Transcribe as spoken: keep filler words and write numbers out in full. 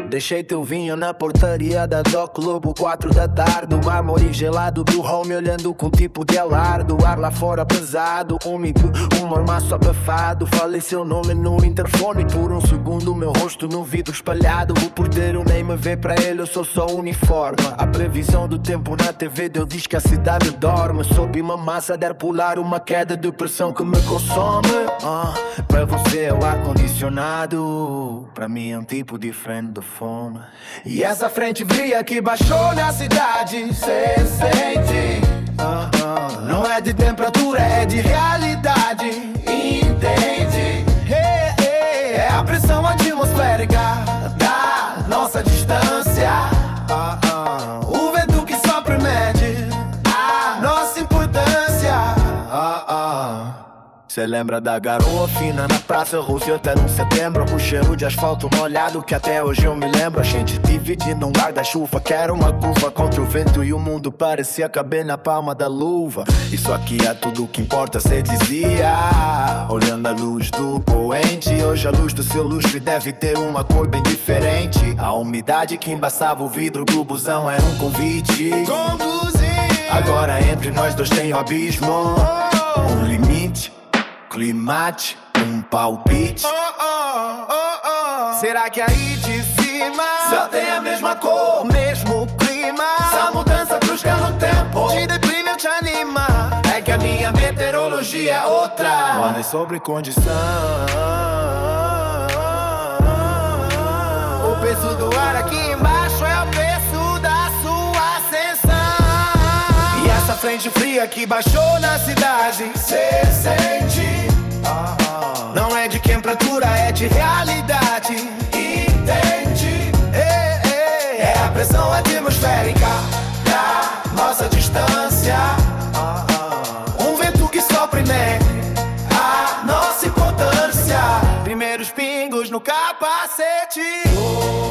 Deixei teu vinho na portaria da Doc Lobo, quatro da tarde. O mármore gelado do home olhando com tipo de alardo. O ar lá fora pesado, úmido, um mormaço abafado. Falei seu nome no interfone, por um segundo o meu rosto no vidro espalhado. O porteiro nem me vê, pra ele eu sou só uniforme. A previsão do tempo na T V deu diz que a cidade dorme. Sob uma massa de ar polar, uma queda de pressão que me consome. uh, Para você é o ar-condicionado, pra mim é um tipo diferente de fome. E essa frente fria que baixou na cidade, cê sente. uh, uh, Não é de temperatura, é de realidade, entende? Hey, hey, é a pressão atmosférica da nossa distância. uh, uh, O vento que sopra mede a nossa importância. uh, uh. Cê lembra da garoa fina na Praça Roosevelt até num setembro? O cheiro de asfalto molhado que até hoje eu me lembro. A gente dividindo um guarda-chuva que era uma curva contra o vento e o mundo parecia caber na palma da luva. Isso aqui é tudo que importa, cê dizia, olhando a luz do poente. Hoje a luz do seu lustre deve ter uma cor bem diferente. A umidade que embaçava o vidro do busão era um convite. Conduzir. Agora entre nós dois tem um abismo, um limite, climate, um palpite. oh, oh, oh, oh. Será que aí de cima só tem a mesma cor, o mesmo clima? Essa mudança brusca no tempo te deprime ou te anima? É que a minha meteorologia é outra. Não é sobre condição. O peso do ar aqui embaixo é o preço da sua ascensão. E essa frente fria que baixou na cidade, cê sente. Não é de temperatura, é de realidade, entende? Ei, ei, é a pressão atmosférica da nossa distância. Um vento que sopra e mede a nossa importância. Primeiros pingos no capacete.